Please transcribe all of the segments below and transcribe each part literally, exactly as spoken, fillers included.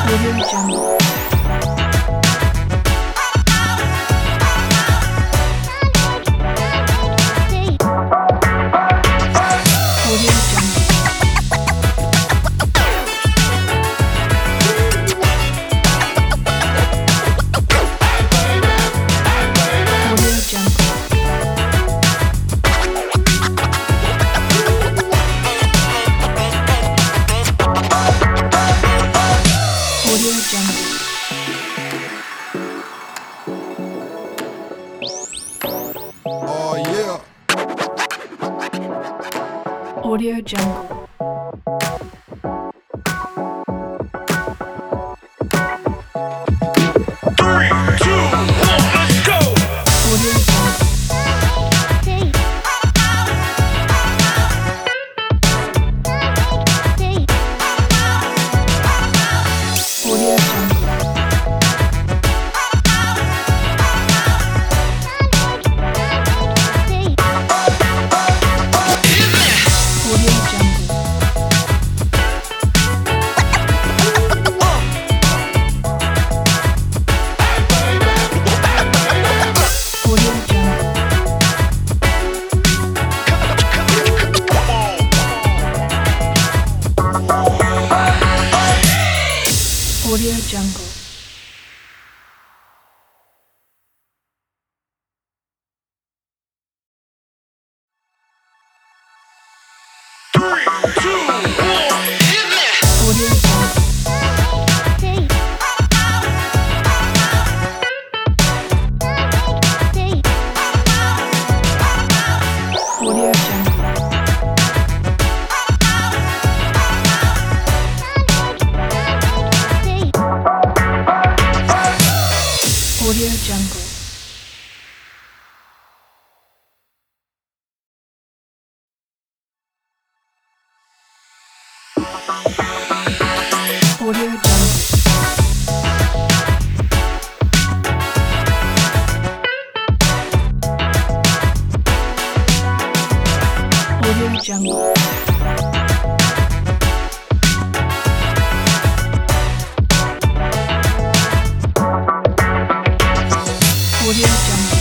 Audio Jungle. Audio Jungle. Audio Jungle. Audio Jungle. Oh yeah. Audio Jungle. Three, two, one, let's go! Audio Jungle. Audio Jungle. Audio Jungle. Audio Jungle. Audio Jungle. Three, two, one, hit me! Audio Jungle. Audio Jungle. Audio Jungle. Audio Jungle. Audio Jungle. Audio Jungle.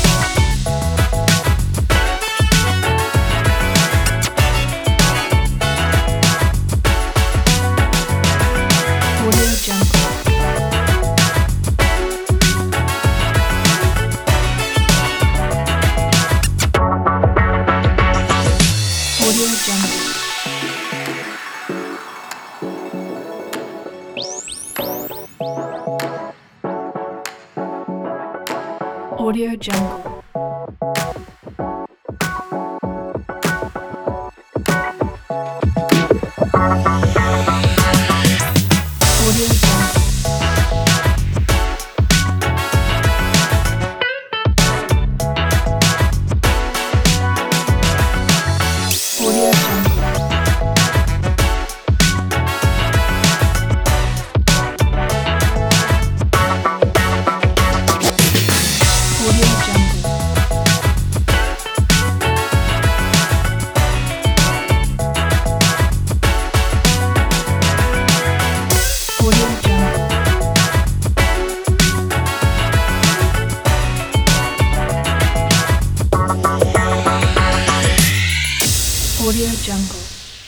Audio Jungle. Audio Jungle. Audio Jungle. Audio Jungle. Audio Jungle. Audio Jungle. Audio Jungle. Audio Jungle.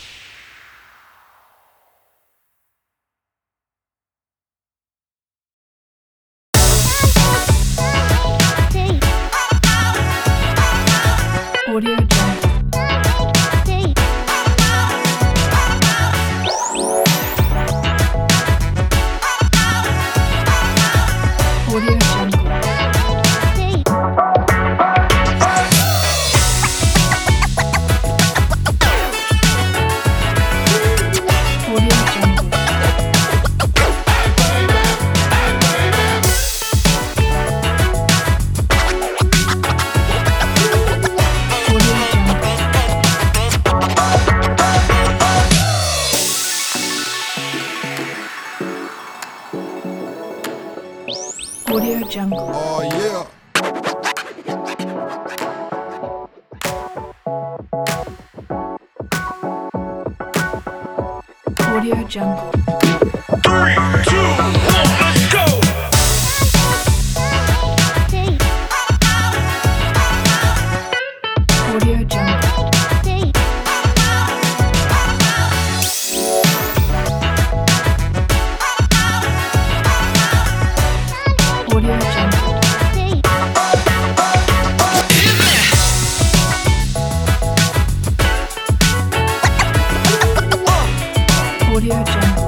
Audio Jungle. Audio Jungle. Audio Jungle. Audio Jungle. Audio Jungle. Oh yeah. Audio Audio Jungle. Three, two, one, let's go. Audio Jungle. Audio Jungle. Audio Jungle.